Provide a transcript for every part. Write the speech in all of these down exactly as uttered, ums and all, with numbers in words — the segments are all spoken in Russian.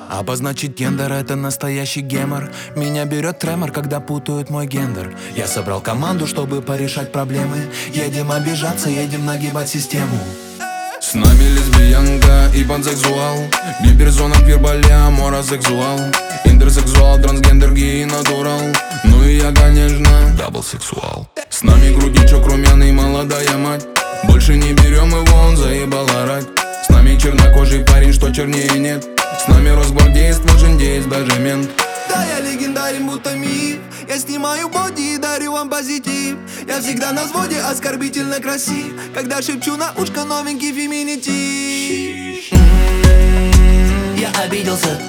Обозначить гендер — это настоящий гемор. Меня берет тремор, когда путают мой гендер. Я собрал команду, чтобы порешать проблемы. Едем обижаться, едем нагибать систему. С нами лесбиянка и пансексуал, биперсона, квирболя, моросексуал, интерсексуал, трансгендер, гей, натурал. Ну и я, конечно, даблсексуал. С нами грудничок румяный, молодая мать. Больше не берем его, он заебал орать. С нами чернокожий парень, что чернее нет. С нами росгвардеец, твой жендеец, даже мент. Да, я легендарен, будто миф. Я снимаю боди и дарю вам позитив. Я всегда на взводе, оскорбительно красив. Когда шепчу на ушко новенький феминитив. Я обиделся.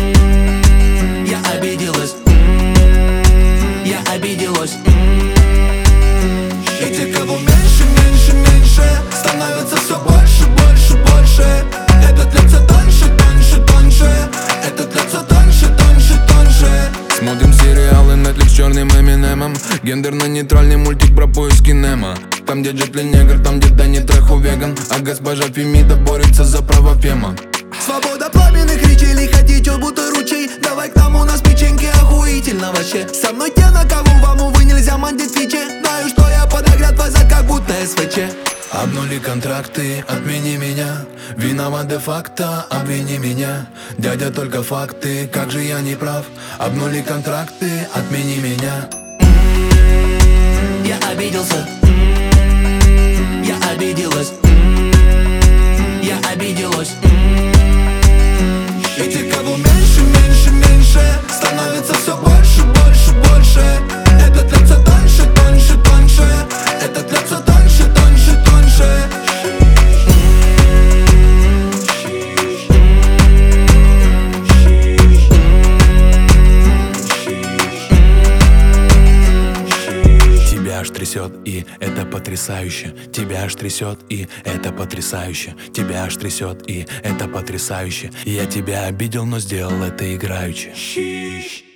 Я обиделась. Я обиделась. И те, кого меньше, меньше, меньше, становится все больше, больше, больше. Этот лед все тоньше, тоньше, тоньше. Этот лед все тоньше, тоньше, тоньше. Смотрим сериалы Netflix с черным Эминемом. Гендерно-нейтральный мультик про поиски Немо. Там, где Джет Ли негр, там, где Дани Трехо веган, а госпожа Фемида борется за право фема. Свобода пламенных речей, хотите, будто ручей. Давай к нам, у нас печеньки охуительно вообще. Со мной те, на кого вам, увы, нельзя мандить фичи. Знаю, что я подогрят вас, как будто СВЧ. Обнули контракты, отмени меня. Виноват де-факто, обвини меня. Дядя, только факты, как же я не прав. Обнули контракты, отмени меня. Я обиделся. Я обиделась. Я обиделась. И те, кого меньше, меньше, меньше, становится все больше, больше, больше. Этот лед все тоньше, тоньше, тоньше. Этот лед все тоньше, тоньше, тоньше. Тебя аж трясет, и это потрясающе. Тебя аж трясет, и это потрясающе. Тебя аж трясет, и это потрясающе. Я тебя обидел, но сделал это играючи.